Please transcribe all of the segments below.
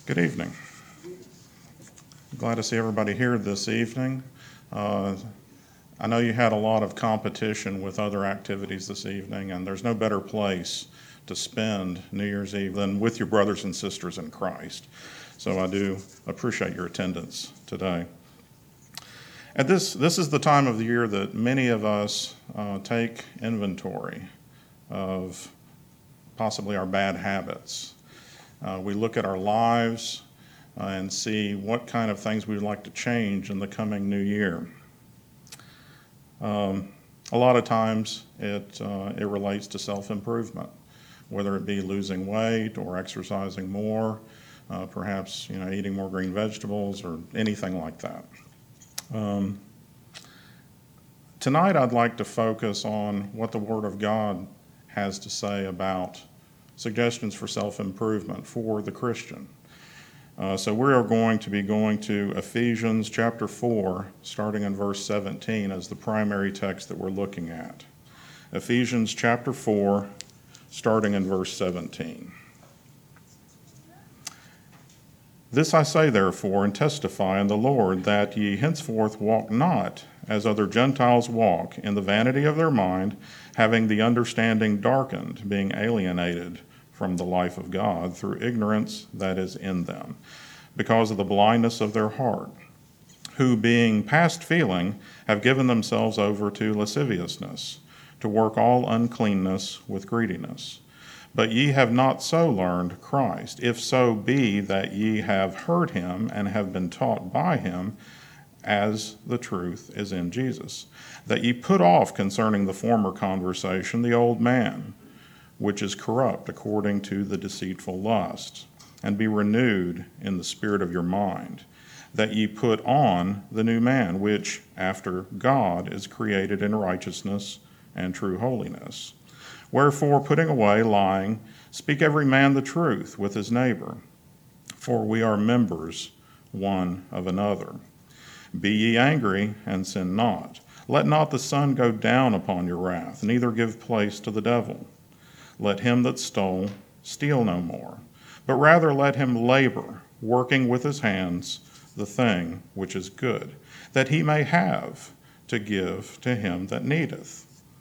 Good evening. Glad to see everybody here this evening. I know you had a lot of competition with other activities this evening, and there's no better place to spend New Year's Eve than with your brothers and sisters in Christ. So I do appreciate your attendance today. This is the time of the year that many of us take inventory of possibly our bad habits. We look at our lives and see what kind of things we would like to change in the coming new year. A lot of times it relates to self-improvement, whether it be losing weight or exercising more, perhaps eating more green vegetables or anything like that. Tonight I'd like to focus on what the Word of God has to say about suggestions for self-improvement for the Christian. So we are going to be going to Ephesians chapter 4, starting in verse 17 as the primary text that we're looking at. Ephesians chapter 4, starting in verse 17. This I say therefore, and testify in the Lord, that ye henceforth walk not as other Gentiles walk, in the vanity of their mind, having the understanding darkened, being alienated from the life of God through ignorance that is in them, because of the blindness of their heart, who being past feeling have given themselves over to lasciviousness, to work all uncleanness with greediness. But ye have not so learned Christ, if so be that ye have heard him and have been taught by him, as the truth is in Jesus, that ye put off concerning the former conversation the old man, which is corrupt according to the deceitful lusts, and be renewed in the spirit of your mind, that ye put on the new man, which after God is created in righteousness and true holiness. Wherefore, putting away lying, speak every man the truth with his neighbor, for we are members one of another. Be ye angry, and sin not. Let not the sun go down upon your wrath, neither give place to the devil. Let him that stole steal no more, but rather let him labor, working with his hands the thing which is good, that he may have to give to him that needeth.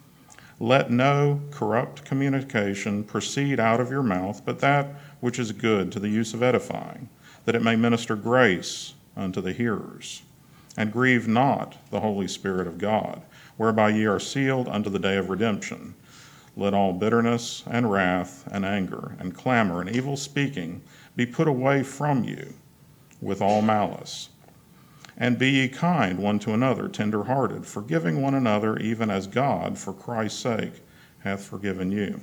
Let no corrupt communication proceed out of your mouth, but that which is good to the use of edifying, that it may minister grace unto the hearers. And grieve not the Holy Spirit of God, whereby ye are sealed unto the day of redemption. Let all bitterness and wrath and anger and clamor and evil speaking be put away from you with all malice. And be ye kind one to another, tender-hearted, forgiving one another, even as God, for Christ's sake, hath forgiven you.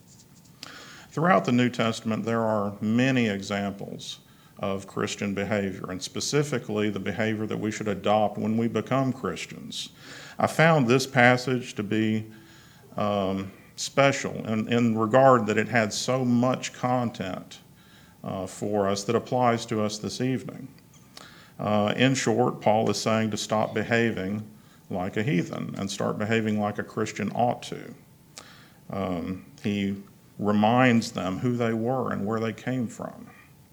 Throughout the New Testament, there are many examples of Christian behavior, and specifically the behavior that we should adopt when we become Christians. I found this passage to be special in regard that it had so much content for us that applies to us this evening. In short, Paul is saying to stop behaving like a heathen and start behaving like a Christian ought to. He reminds them who they were and where they came from.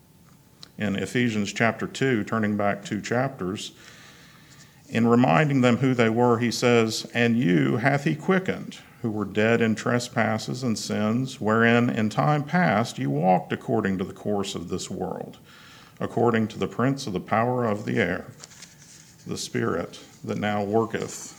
In Ephesians chapter 2, turning back 2 chapters, in reminding them who they were, he says, And you hath he quickened, who were dead in trespasses and sins, wherein in time past you walked according to the course of this world, according to the prince of the power of the air, the spirit that now worketh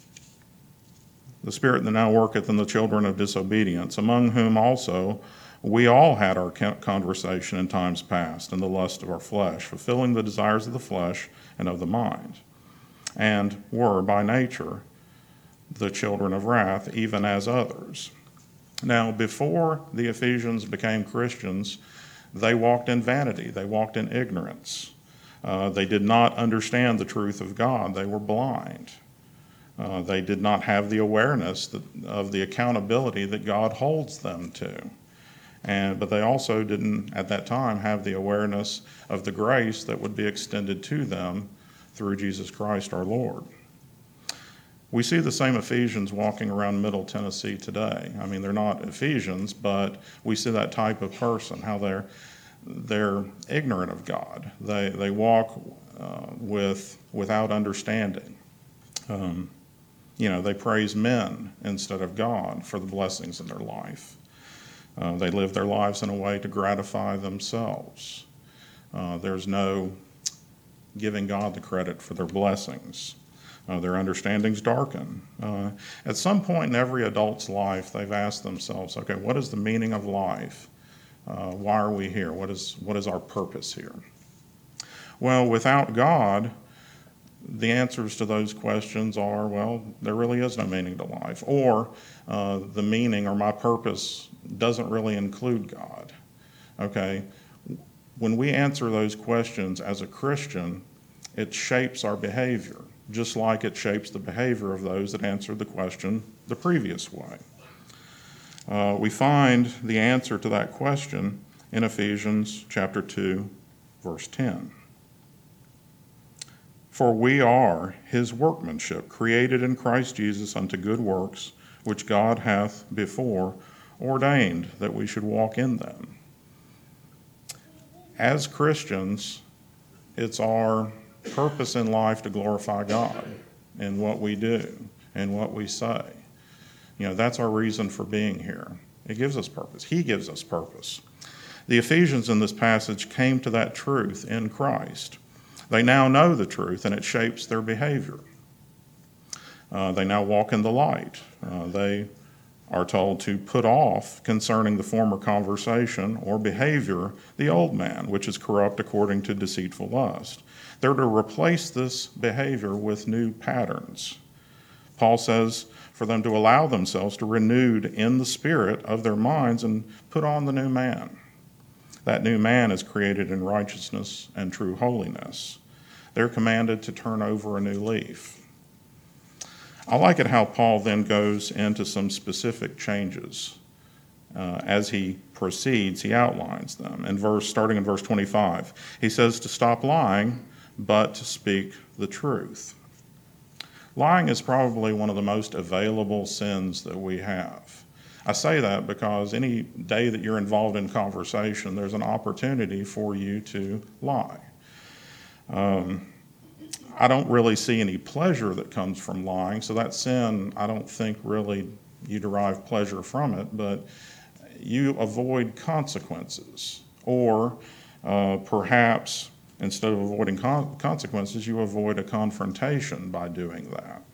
in the children of disobedience, among whom also we all had our conversation in times past in the lust of our flesh, fulfilling the desires of the flesh and of the mind, and were by nature the children of wrath, even as others. Now, before the Ephesians became Christians, they walked in vanity. They walked in ignorance. They did not understand the truth of God. They were blind. They did not have the awareness of the accountability that God holds them to. But they also didn't, at that time, have the awareness of the grace that would be extended to them through Jesus Christ our Lord. We see the same Ephesians walking around Middle Tennessee today. I mean, they're not Ephesians, but we see that type of person, how they're ignorant of God. They walk without understanding. They praise men instead of God for the blessings in their life. They live their lives in a way to gratify themselves. There's no giving God the credit for their blessings. Their understandings darken. At some point in every adult's life, they've asked themselves, okay, what is the meaning of life? Why are we here? What is our purpose here? Well, without God, the answers to those questions are, well, there really is no meaning to life. Or the meaning or my purpose doesn't really include God. Okay? When we answer those questions as a Christian, it shapes our behavior, just like it shapes the behavior of those that answered the question the previous way. We find the answer to that question in Ephesians chapter 2, verse 10. For we are his workmanship, created in Christ Jesus unto good works, which God hath before ordained that we should walk in them. As Christians, it's our purpose in life to glorify God in what we do and what we say. That's our reason for being here. It gives us purpose. He gives us purpose. The Ephesians in this passage came to that truth in Christ. They now know the truth, and it shapes their behavior. They now walk in the light. They are told to put off concerning the former conversation or behavior the old man, which is corrupt according to deceitful lust. They're to replace this behavior with new patterns. Paul says for them to allow themselves to renewed in the spirit of their minds and put on the new man. That new man is created in righteousness and true holiness. They're commanded to turn over a new leaf. I like it how Paul then goes into some specific changes. As he proceeds, he outlines them. Starting in verse 25, he says to stop lying, but to speak the truth. Lying is probably one of the most available sins that we have. I say that because any day that you're involved in conversation, there's an opportunity for you to lie. I don't really see any pleasure that comes from lying, so that sin, I don't think really you derive pleasure from it, but you avoid consequences. Or perhaps instead of avoiding consequences, you avoid a confrontation by doing that.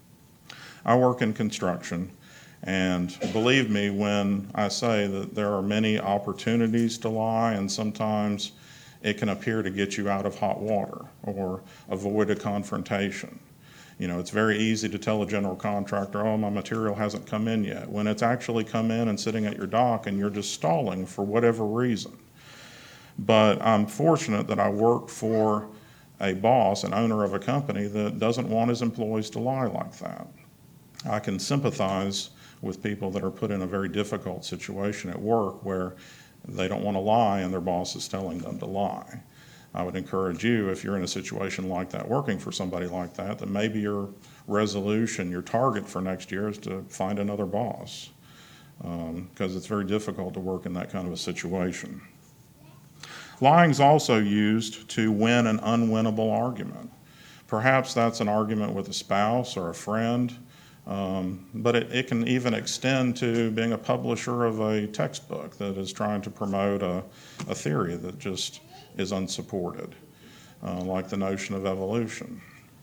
I work in construction, and believe me when I say that there are many opportunities to lie, and sometimes it can appear to get you out of hot water or avoid a confrontation. It's very easy to tell a general contractor, oh, my material hasn't come in yet, when it's actually come in and sitting at your dock and you're just stalling for whatever reason. But I'm fortunate that I work for a boss, an owner of a company that doesn't want his employees to lie like that. I can sympathize with people that are put in a very difficult situation at work where they don't want to lie and their boss is telling them to lie. I would encourage you, if you're in a situation like that, working for somebody like that maybe your resolution, your target for next year is to find another boss, because it's very difficult to work in that kind of a situation. Lying is also used to win an unwinnable argument. Perhaps that's an argument with a spouse or a friend, but it can even extend to being a publisher of a textbook that is trying to promote a theory that just is unsupported, like the notion of evolution.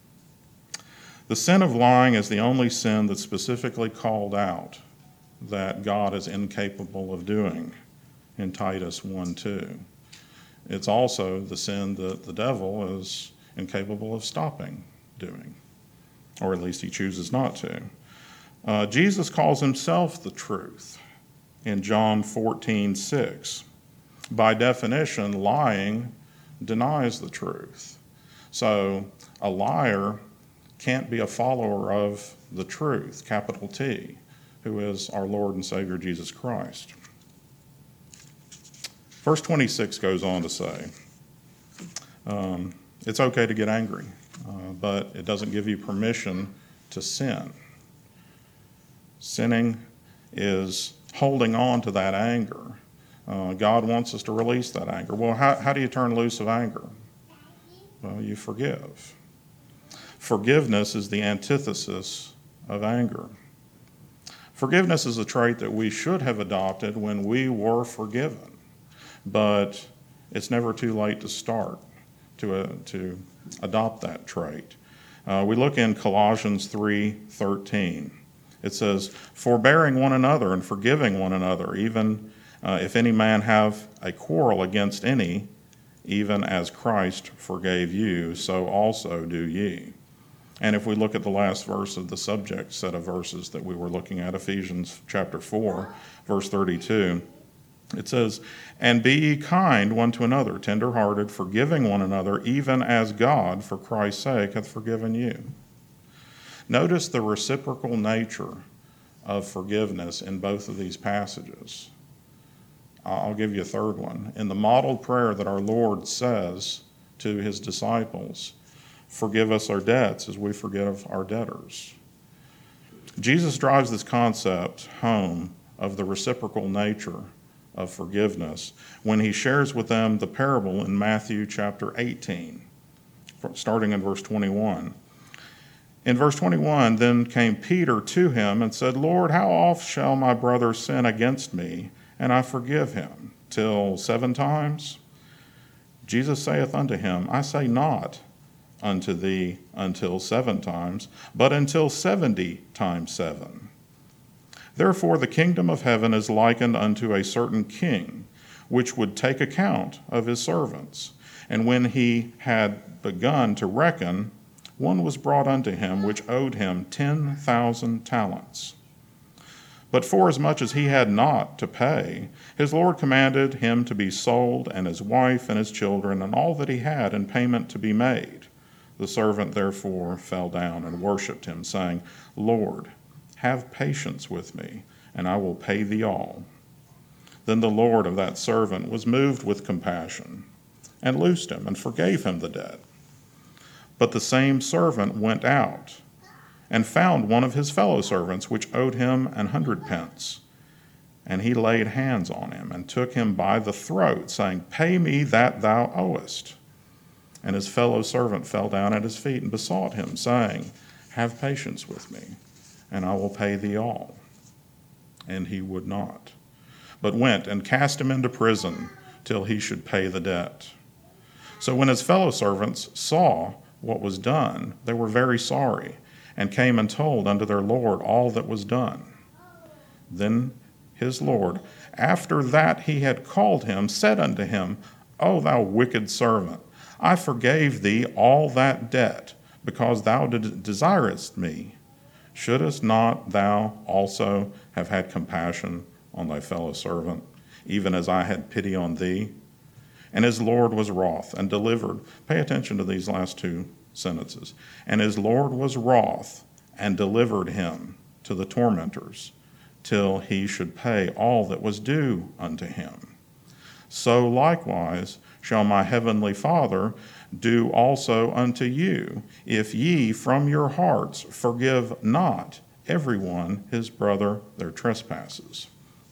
The sin of lying is the only sin that's specifically called out that God is incapable of doing in Titus 1:2. It's also the sin that the devil is incapable of stopping doing, or at least he chooses not to. Jesus calls himself the truth in John 14:6. By definition, lying denies the truth. So a liar can't be a follower of the truth, capital T, who is our Lord and Savior Jesus Christ. Verse 26 goes on to say, it's okay to get angry, but it doesn't give you permission to sin. Sinning is holding on to that anger God wants us to release that anger. Well, how do you turn loose of anger? Well, you forgive. Forgiveness is the antithesis of anger. Forgiveness is a trait that we should have adopted when we were forgiven, but it's never too late to start to adopt that trait. We look in Colossians 3:13. It says, "Forbearing one another and forgiving one another, even if any man have a quarrel against any, even as Christ forgave you, so also do ye." And if we look at the last verse of the subject set of verses that we were looking at, Ephesians chapter 4, verse 32, it says, "And be ye kind one to another, tender-hearted, forgiving one another, even as God, for Christ's sake, hath forgiven you." Notice the reciprocal nature of forgiveness in both of these passages. I'll give you a third one. In the model prayer that our Lord says to his disciples, "Forgive us our debts as we forgive our debtors." Jesus drives this concept home of the reciprocal nature of forgiveness when he shares with them the parable in Matthew chapter 18, starting in verse 21. In verse 21, "Then came Peter to him and said, Lord, how oft shall my brother sin against me, and I forgive him? Till 7 times? Jesus saith unto him, I say not unto thee until 7 times, but until 70 times 7. Therefore the kingdom of heaven is likened unto a certain king, which would take account of his servants. And when he had begun to reckon, one was brought unto him, which owed him 10,000 talents. But forasmuch as he had not to pay, his Lord commanded him to be sold, and his wife and his children, and all that he had in payment to be made. The servant therefore fell down and worshipped him, saying, Lord, have patience with me, and I will pay thee all. Then the Lord of that servant was moved with compassion, and loosed him, and forgave him the debt. But the same servant went out, and found one of his fellow servants, which owed him 100 pence. And he laid hands on him, and took him by the throat, saying, Pay me that thou owest. And his fellow servant fell down at his feet, and besought him, saying, Have patience with me, and I will pay thee all. And he would not, but went and cast him into prison, till he should pay the debt. So when his fellow servants saw what was done, they were very sorry, and came and told unto their Lord all that was done. Then his Lord, after that he had called him, said unto him, O thou wicked servant, I forgave thee all that debt, because thou desirest me. Shouldest not thou also have had compassion on thy fellow servant, even as I had pity on thee? And his Lord was wroth, and delivered. Pay attention to these last 2 sentences. And his Lord was wroth, and delivered him to the tormentors, till he should pay all that was due unto him. So likewise shall my heavenly Father do also unto you, if ye from your hearts forgive not everyone his brother their trespasses.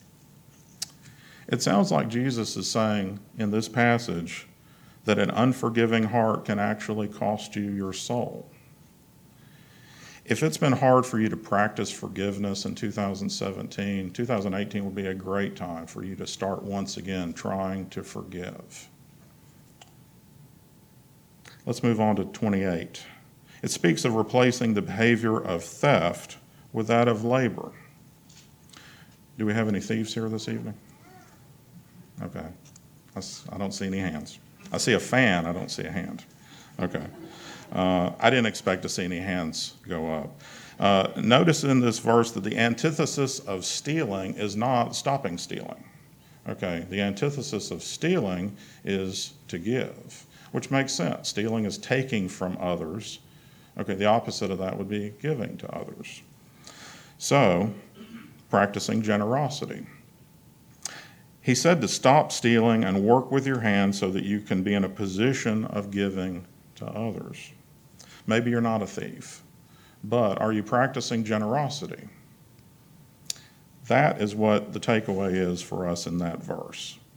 It sounds like Jesus is saying in this passage that an unforgiving heart can actually cost you your soul. If it's been hard for you to practice forgiveness in 2017, 2018 would be a great time for you to start once again trying to forgive. Let's move on to 28. It speaks of replacing the behavior of theft with that of labor. Do we have any thieves here this evening? Okay. I don't see any hands. I see a fan. I don't see a hand. Okay. I didn't expect to see any hands go up. Notice in this verse that the antithesis of stealing is not stopping stealing. Okay. The antithesis of stealing is to give, which makes sense. Stealing is taking from others. Okay. The opposite of that would be giving to others. So, practicing generosity. He said to stop stealing and work with your hands so that you can be in a position of giving to others. Maybe you're not a thief, but are you practicing generosity? That is what the takeaway is for us in that verse.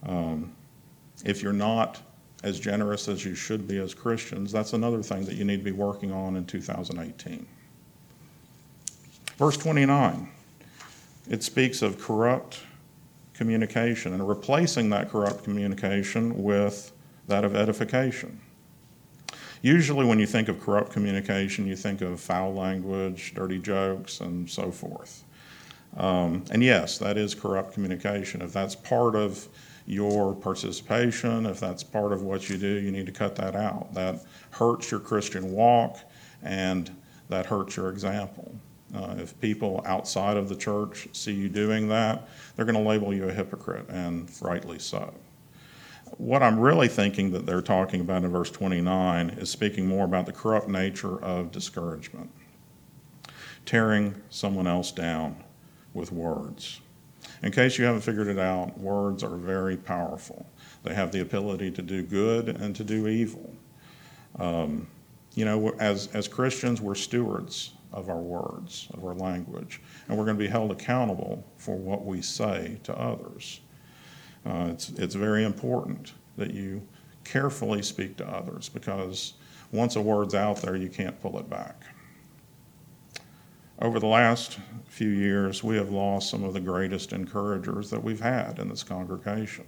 If you're not as generous as you should be as Christians, that's another thing that you need to be working on in 2018. Verse 29, it speaks of corrupt communication and replacing that corrupt communication with that of edification. Usually when you think of corrupt communication, you think of foul language, dirty jokes, and so forth. And yes, that is corrupt communication. If that's part of your participation, if that's part of what you do, you need to cut that out. That hurts your Christian walk, and that hurts your example. If people outside of the church see you doing that, they're going to label you a hypocrite, and rightly so. What I'm really thinking that they're talking about in verse 29 is speaking more about the corrupt nature of discouragement, tearing someone else down with words. In case you haven't figured it out, words are very powerful. They have the ability to do good and to do evil. As Christians, we're stewards of our words, of our language, and we're going to be held accountable for what we say to others. It's very important that you carefully speak to others, because once a word's out there, you can't pull it back. Over the last few years, we have lost some of the greatest encouragers that we've had in this congregation.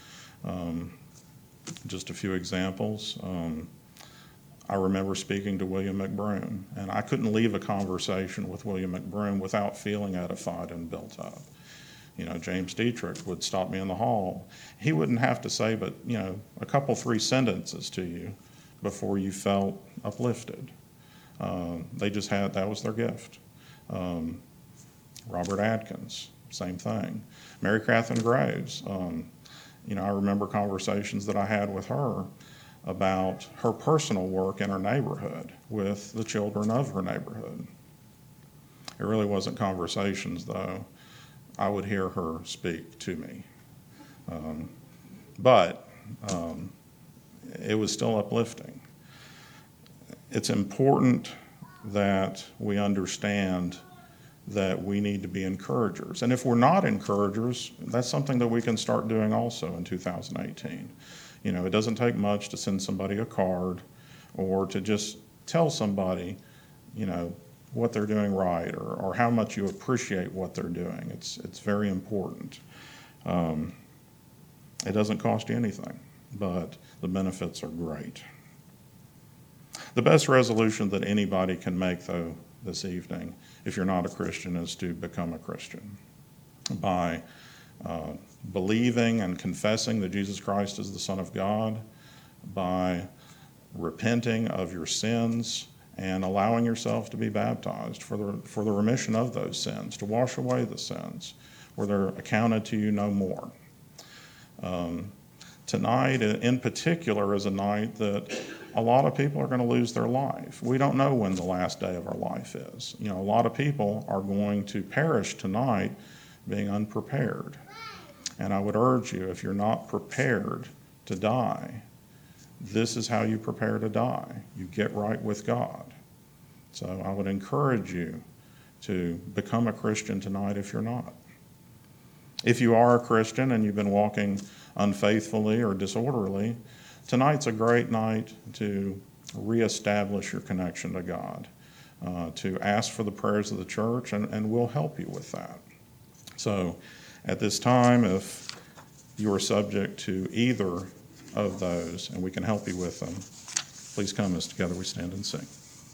Just a few examples. I remember speaking to William McBroom, and I couldn't leave a conversation with William McBroom without feeling edified and built up. James Dietrich would stop me in the hall. He wouldn't have to say but, a couple, 3 sentences to you before you felt uplifted. That was their gift. Robert Adkins, same thing. Mary Catherine Graves, I remember conversations that I had with her about her personal work in her neighborhood with the children of her neighborhood. It really wasn't conversations, though. I would hear her speak to me. But it was still uplifting. It's important that we understand that we need to be encouragers. And if we're not encouragers, that's something that we can start doing also in 2018. It doesn't take much to send somebody a card or to just tell somebody, what they're doing right, or how much you appreciate what they're doing. It's very important. It doesn't cost you anything, but the benefits are great. The best resolution that anybody can make, though, this evening, if you're not a Christian, is to become a Christian by believing and confessing that Jesus Christ is the Son of God, by repenting of your sins and allowing yourself to be baptized for the remission of those sins, to wash away the sins where they're accounted to you no more. Tonight, in particular, is a night that a lot of people are going to lose their life. We don't know when the last day of our life is. A lot of people are going to perish tonight being unprepared. And I would urge you, if you're not prepared to die, this is how you prepare to die. You get right with God. So I would encourage you to become a Christian tonight if you're not. If you are a Christian and you've been walking unfaithfully or disorderly, tonight's a great night to reestablish your connection to God, to ask for the prayers of the church, and we'll help you with that. So at this time, if you are subject to either of those and we can help you with them, please come as together we stand and sing.